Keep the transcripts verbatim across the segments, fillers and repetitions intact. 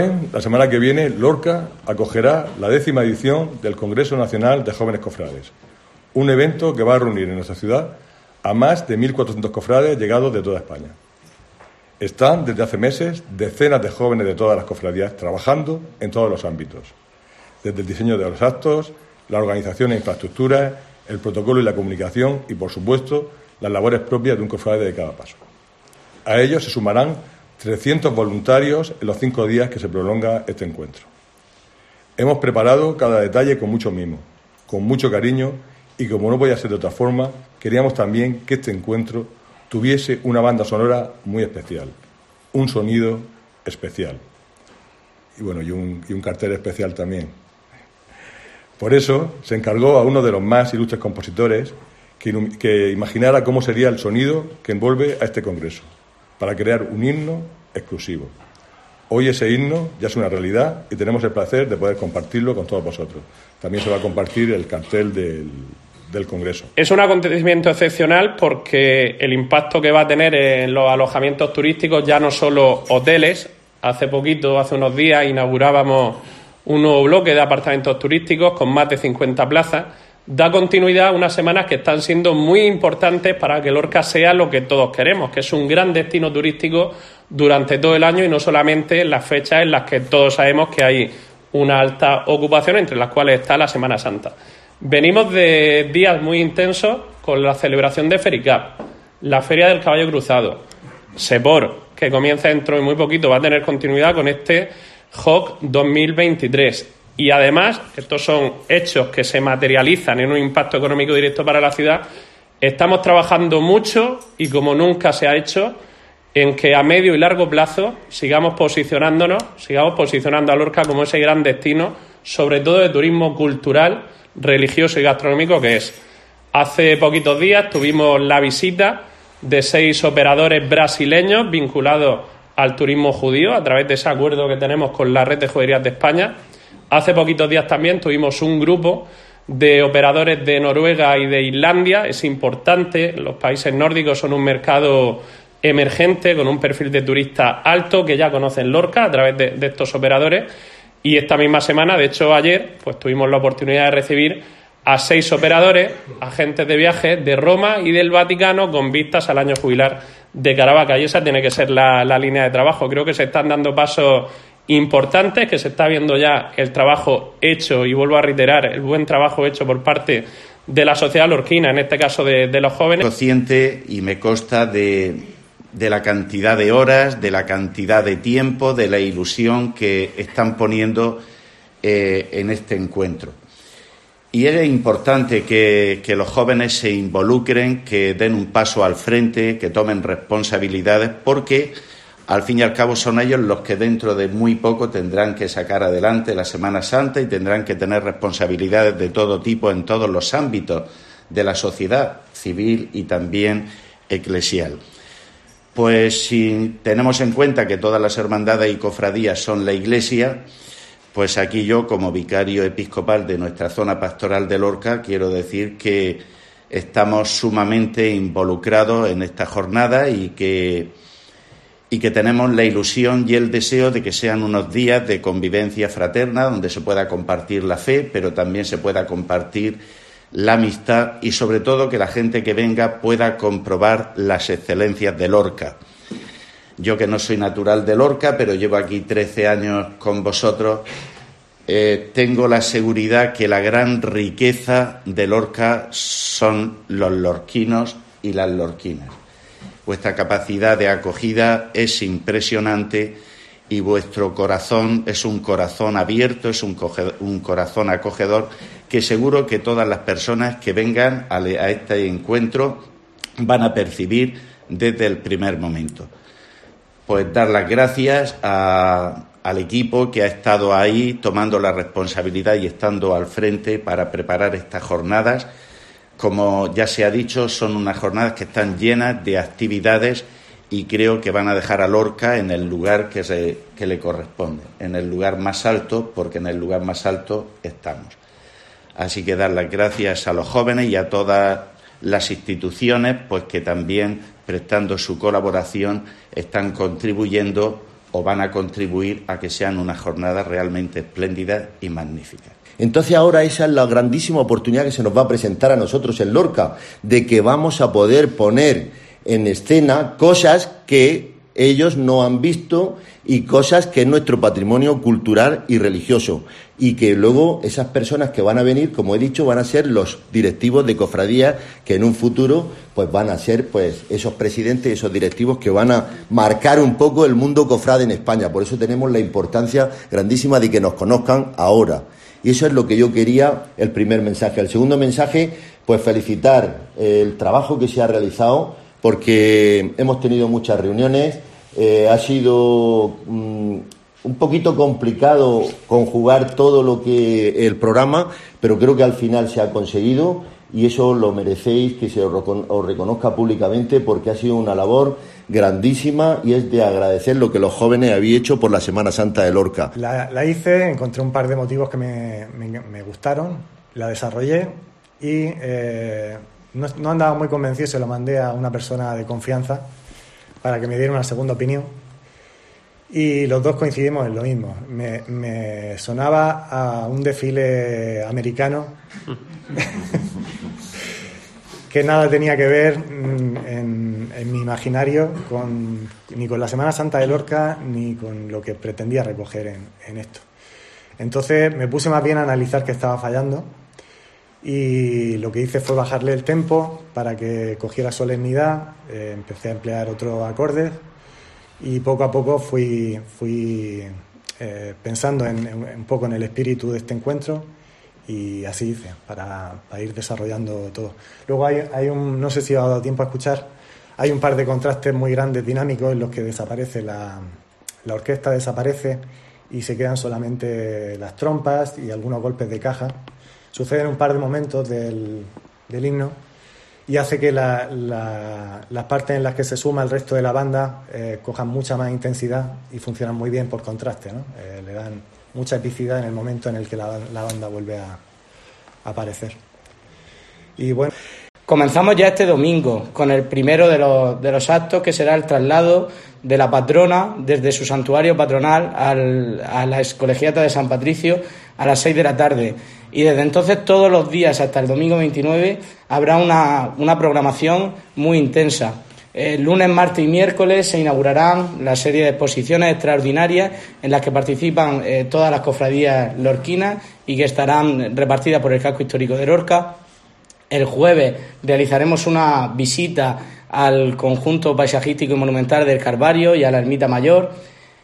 La semana que viene, Lorca acogerá la décima edición del Congreso Nacional de Jóvenes Cofrades, un evento que va a reunir en nuestra ciudad a más de mil cuatrocientos cofrades llegados de toda España. Están desde hace meses decenas de jóvenes de todas las cofradías trabajando en todos los ámbitos, desde el diseño de los actos, la organización e infraestructuras, el protocolo y la comunicación y, por supuesto, las labores propias de un cofrade de cada paso. A ellos se sumarán trescientos voluntarios en los cinco días que se prolonga este encuentro. Hemos preparado cada detalle con mucho mimo, con mucho cariño y, como no podía ser de otra forma, queríamos también que este encuentro tuviese una banda sonora muy especial, un sonido especial y, bueno, y un, y un cartel especial también. Por eso se encargó a uno de los más ilustres compositores que, que imaginara cómo sería el sonido que envuelve a este congreso, para crear un himno exclusivo. Hoy ese himno ya es una realidad y tenemos el placer de poder compartirlo con todos vosotros. También se va a compartir el cartel del, del Congreso. Es un acontecimiento excepcional porque el impacto que va a tener en los alojamientos turísticos, ya no solo hoteles. Hace poquito, hace unos días, inaugurábamos un nuevo bloque de apartamentos turísticos con más de cincuenta plazas. Da continuidad a unas semanas que están siendo muy importantes para que Lorca sea lo que todos queremos, que es un gran destino turístico durante todo el año y no solamente en las fechas en las que todos sabemos que hay una alta ocupación, entre las cuales está la Semana Santa. Venimos de días muy intensos con la celebración de Fericap, la Feria del Caballo Cruzado, Sepor, que comienza dentro de muy poquito, va a tener continuidad con este J O C dos mil veintitrés. Y además, estos son hechos que se materializan en un impacto económico directo para la ciudad. Estamos trabajando mucho y como nunca se ha hecho en que a medio y largo plazo sigamos posicionándonos, sigamos posicionando a Lorca como ese gran destino, sobre todo de turismo cultural, religioso y gastronómico que es. Hace poquitos días tuvimos la visita de seis operadores brasileños vinculados al turismo judío a través de ese acuerdo que tenemos con la Red de Juderías de España. Hace poquitos días también tuvimos un grupo de operadores de Noruega y de Islandia. Es importante, los países nórdicos son un mercado emergente con un perfil de turista alto que ya conocen Lorca a través de, de estos operadores. Y esta misma semana, de hecho ayer, pues tuvimos la oportunidad de recibir a seis operadores, agentes de viajes de Roma y del Vaticano con vistas al año jubilar de Caravaca. Y esa tiene que ser la, la línea de trabajo. Creo que se están dando pasos importantes, que se está viendo ya el trabajo hecho, y vuelvo a reiterar, el buen trabajo hecho por parte de la sociedad lorquina, en este caso de, de los jóvenes. Consciente, y me consta, de, de la cantidad de horas, de la cantidad de tiempo, de la ilusión que están poniendo eh, en este encuentro. Y es importante que, que los jóvenes se involucren, que den un paso al frente, que tomen responsabilidades, porque al fin y al cabo son ellos los que dentro de muy poco tendrán que sacar adelante la Semana Santa y tendrán que tener responsabilidades de todo tipo en todos los ámbitos de la sociedad civil y también eclesial. Pues si tenemos en cuenta que todas las hermandades y cofradías son la Iglesia, pues aquí yo, como vicario episcopal de nuestra zona pastoral de Lorca, quiero decir que estamos sumamente involucrados en esta jornada y que y que tenemos la ilusión y el deseo de que sean unos días de convivencia fraterna, donde se pueda compartir la fe, pero también se pueda compartir la amistad y, sobre todo, que la gente que venga pueda comprobar las excelencias de Lorca. Yo, que no soy natural de Lorca, pero llevo aquí trece años con vosotros, eh, tengo la seguridad que la gran riqueza de Lorca son los lorquinos y las lorquinas. Vuestra capacidad de acogida es impresionante y vuestro corazón es un corazón abierto, es un, coge, un corazón acogedor, que seguro que todas las personas que vengan a, a este encuentro van a percibir desde el primer momento. Pues dar las gracias a, al equipo que ha estado ahí tomando la responsabilidad y estando al frente para preparar estas jornadas. Como ya se ha dicho, son unas jornadas que están llenas de actividades y creo que van a dejar a Lorca en el lugar que, se, que le corresponde, en el lugar más alto, porque en el lugar más alto estamos. Así que dar las gracias a los jóvenes y a todas las instituciones, pues que también, prestando su colaboración, están contribuyendo o van a contribuir a que sean unas jornadas realmente espléndidas y magníficas. Entonces ahora esa es la grandísima oportunidad que se nos va a presentar a nosotros en Lorca, de que vamos a poder poner en escena cosas que ellos no han visto y cosas que es nuestro patrimonio cultural y religioso, y que luego esas personas que van a venir, como he dicho, van a ser los directivos de cofradías que en un futuro pues van a ser pues esos presidentes y esos directivos que van a marcar un poco el mundo cofrade en España. Por eso tenemos la importancia grandísima de que nos conozcan ahora. Y eso es lo que yo quería, el primer mensaje. El segundo mensaje, pues felicitar el trabajo que se ha realizado, porque hemos tenido muchas reuniones, eh, ha sido mmm, un poquito complicado conjugar todo lo que el programa, pero creo que al final se ha conseguido y eso lo merecéis, que se os reconozca públicamente, porque ha sido una labor grandísima y es de agradecer lo que los jóvenes habéis hecho por la Semana Santa de Lorca. La, la hice, encontré un par de motivos que me, me, me gustaron, la desarrollé y eh, no, no andaba muy convencido, se lo mandé a una persona de confianza para que me diera una segunda opinión y los dos coincidimos en lo mismo. Me, me sonaba a un desfile americano que nada tenía que ver en, en mi imaginario con, ni con la Semana Santa de Lorca ni con lo que pretendía recoger en, en esto. Entonces me puse más bien a analizar qué estaba fallando y lo que hice fue bajarle el tempo para que cogiera solemnidad, eh, empecé a emplear otros acordes y poco a poco fui, fui eh, pensando en, en, un poco en el espíritu de este encuentro. Y así hice, para, para ir desarrollando todo. Luego hay, hay un, no sé si ha dado tiempo a escuchar, hay un par de contrastes muy grandes, dinámicos, en los que desaparece la, la orquesta, desaparece y se quedan solamente las trompas y algunos golpes de caja. Suceden un par de momentos del, del himno y hace que la, la, las partes en las que se suma el resto de la banda eh, cojan mucha más intensidad y funcionan muy bien por contraste, ¿no? Eh, le dan mucha epicidad en el momento en el que la, la banda vuelve a, a aparecer. Y bueno, comenzamos ya este domingo con el primero de los, de los actos, que será el traslado de la patrona desde su santuario patronal al, a la Colegiata de San Patricio a las seis de la tarde. Y desde entonces, todos los días hasta el domingo veintinueve, habrá una, una programación muy intensa. El lunes, martes y miércoles se inaugurarán la serie de exposiciones extraordinarias en las que participan eh, todas las cofradías lorquinas y que estarán repartidas por el casco histórico de Lorca. El jueves realizaremos una visita al conjunto paisajístico y monumental del Calvario y a la Ermita Mayor.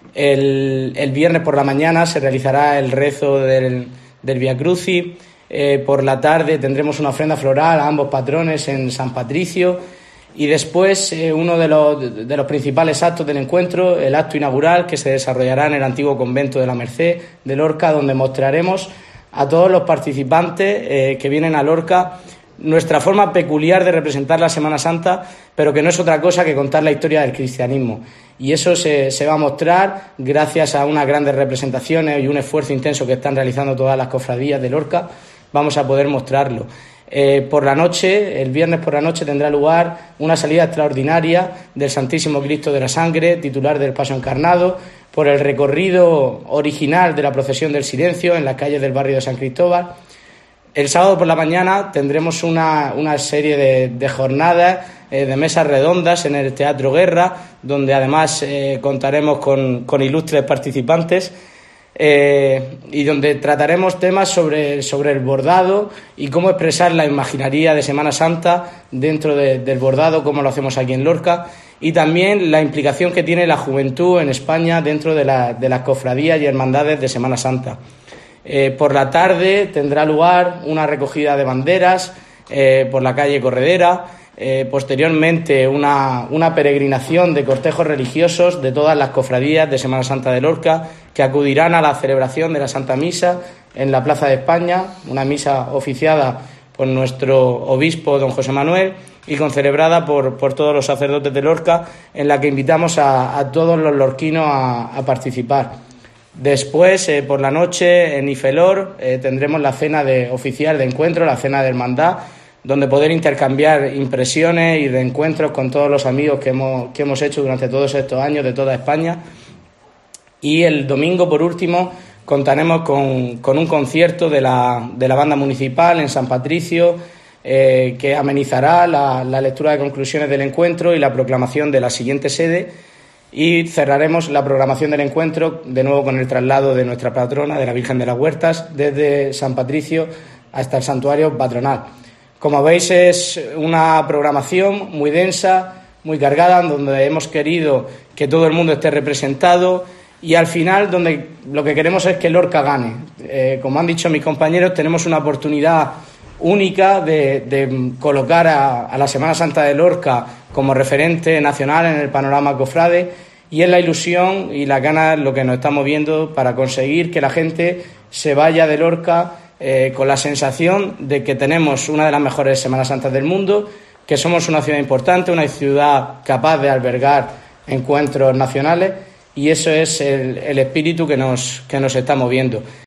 El, el viernes por la mañana se realizará el rezo del, del Vía Crucis. Eh, por la tarde tendremos una ofrenda floral a ambos patrones en San Patricio. Y después, eh, uno de los, de los principales actos del encuentro, el acto inaugural, que se desarrollará en el antiguo convento de la Merced de Lorca, donde mostraremos a todos los participantes eh, que vienen a Lorca nuestra forma peculiar de representar la Semana Santa, pero que no es otra cosa que contar la historia del cristianismo. Y eso se, se va a mostrar gracias a unas grandes representaciones y un esfuerzo intenso que están realizando todas las cofradías de Lorca. Vamos a poder mostrarlo. Eh, por la noche, el viernes por la noche, tendrá lugar una salida extraordinaria del Santísimo Cristo de la Sangre, titular del Paso Encarnado, por el recorrido original de la Procesión del Silencio en las calles del barrio de San Cristóbal. El sábado por la mañana tendremos una, una serie de, de jornadas, eh, de mesas redondas en el Teatro Guerra, donde además eh, contaremos con, con ilustres participantes. Eh, y donde trataremos temas sobre, sobre el bordado y cómo expresar la imaginería de Semana Santa dentro de, del bordado, como lo hacemos aquí en Lorca, y también la implicación que tiene la juventud en España dentro de, la, de las cofradías y hermandades de Semana Santa. Eh, por la tarde tendrá lugar una recogida de banderas eh, por la calle Corredera. Eh, posteriormente una, una peregrinación de cortejos religiosos de todas las cofradías de Semana Santa de Lorca, que acudirán a la celebración de la Santa Misa en la Plaza de España, una misa oficiada por nuestro obispo don José Manuel y concelebrada por, por todos los sacerdotes de Lorca, en la que invitamos a, a todos los lorquinos a, a participar. Después, eh, por la noche, en Ifelor, eh, tendremos la cena de, oficial de encuentro, la cena de hermandad, donde poder intercambiar impresiones y reencuentros con todos los amigos que hemos, que hemos hecho durante todos estos años de toda España. Y el domingo, por último, contaremos con, con un concierto de la, de la banda municipal en San Patricio, eh, que amenizará la, la lectura de conclusiones del encuentro y la proclamación de la siguiente sede. Y cerraremos la programación del encuentro de nuevo con el traslado de nuestra patrona, de la Virgen de las Huertas, desde San Patricio hasta el santuario patronal. Como veis, es una programación muy densa, muy cargada, donde hemos querido que todo el mundo esté representado y al final donde lo que queremos es que Lorca gane. Eh, como han dicho mis compañeros, tenemos una oportunidad única de, de colocar a, a la Semana Santa de Lorca como referente nacional en el panorama cofrade, y es la ilusión y la ganas lo que nos estamos viendo para conseguir que la gente se vaya de Lorca eh, con la sensación de que tenemos una de las mejores Semanas Santas del mundo, que somos una ciudad importante, una ciudad capaz de albergar encuentros nacionales, y eso es el, el espíritu que nos, que nos está moviendo.